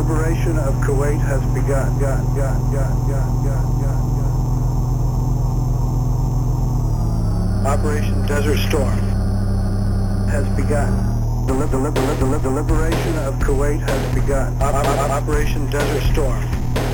liberation of Kuwait has begun. Operation Desert Storm has begun. The liberation of Kuwait has begun. Operation Desert Storm.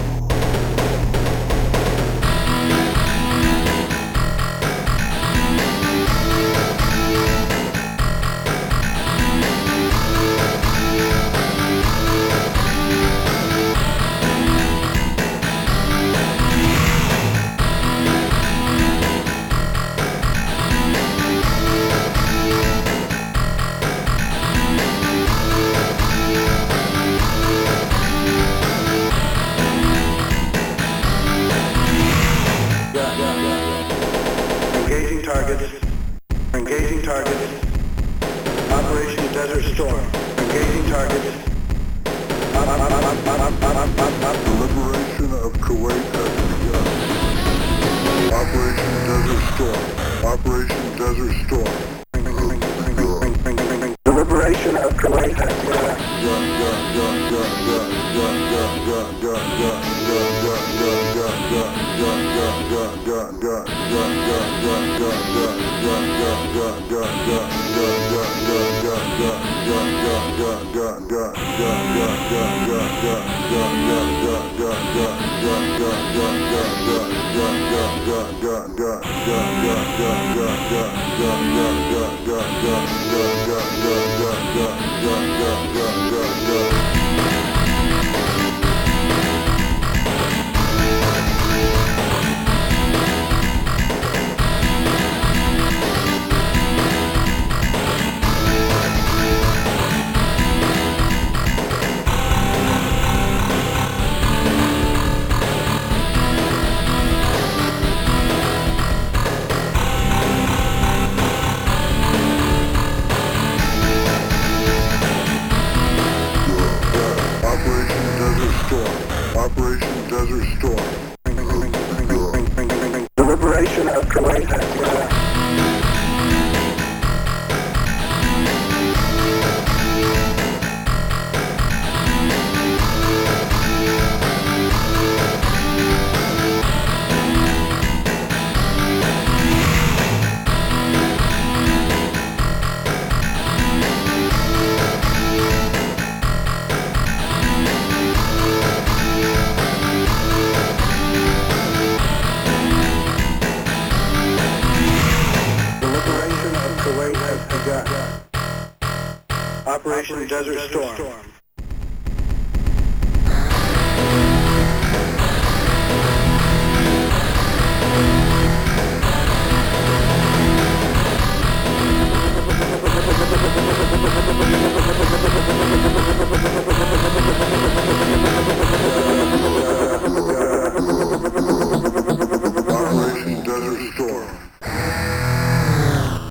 Engaging targets. Engaging targets. Operation Desert Storm. Engaging targets. The liberation of Kuwait has begun. Operation Desert Storm. Operation Desert Storm. The liberation of Kuwait has begun. Operation Desert Storm. The liberation of Kuwait has begun. Kuwait has begun. Operation Desert Storm.